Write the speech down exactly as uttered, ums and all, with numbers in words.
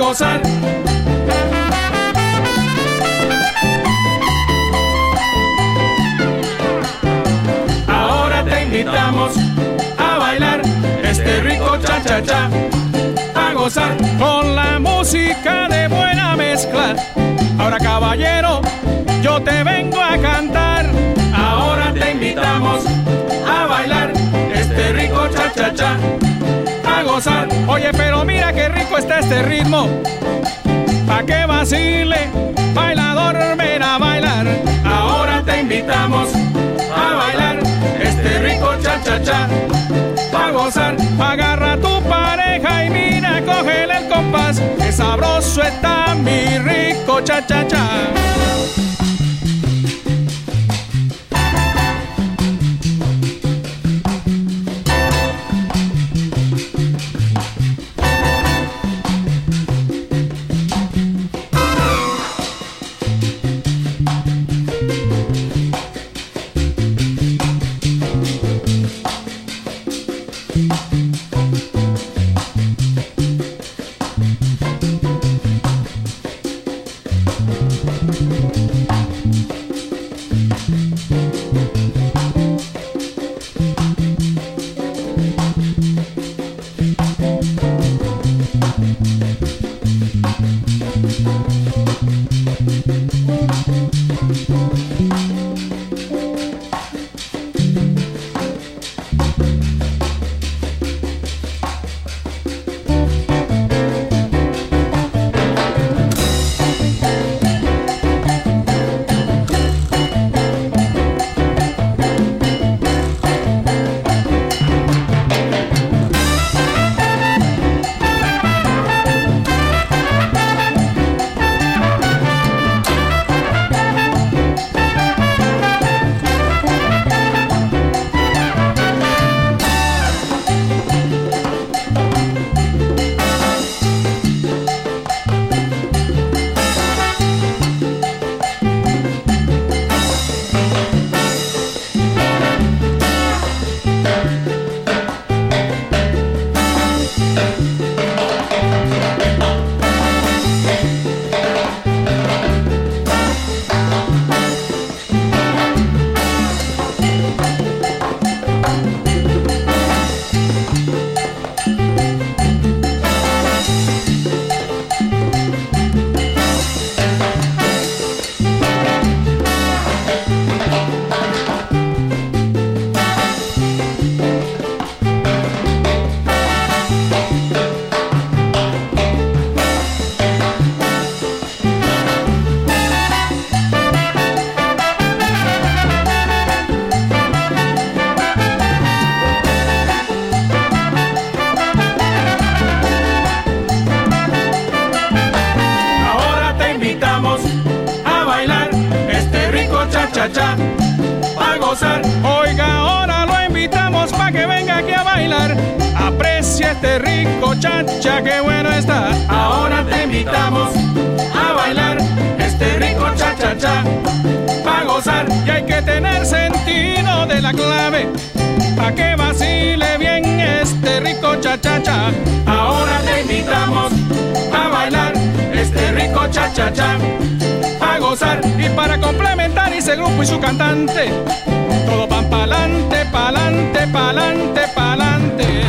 gozar. Ahora te invitamos a bailar este rico cha-cha-cha, a gozar con la música de buena mezcla. Ahora, caballero, yo te vengo a cantar. Ahora te invitamos a bailar este rico cha-cha-cha, a gozar. Oye, pero mira qué rico está este ritmo, pa' que vacile, bailador, ven a bailar. Ahora te invitamos a bailar este rico cha-cha-cha, a gozar. Agarra a tu pareja y mira, cógele el compás, que sabroso está mi rico cha-cha-cha. cha-cha, a gozar. Oiga, ahora lo invitamos pa' que venga aquí a bailar. Aprecia este rico cha-cha, que bueno está. Ahora te invitamos a bailar este rico cha-cha-cha, pa' gozar. Y hay que tener sentido de la clave, pa' que vacile bien este rico cha-cha-cha. Ahora te invitamos a bailar este rico cha-cha-cha, a gozar. Y para complementar ese grupo y su cantante, todo van pa'lante, pa'lante, pa'lante, pa'lante.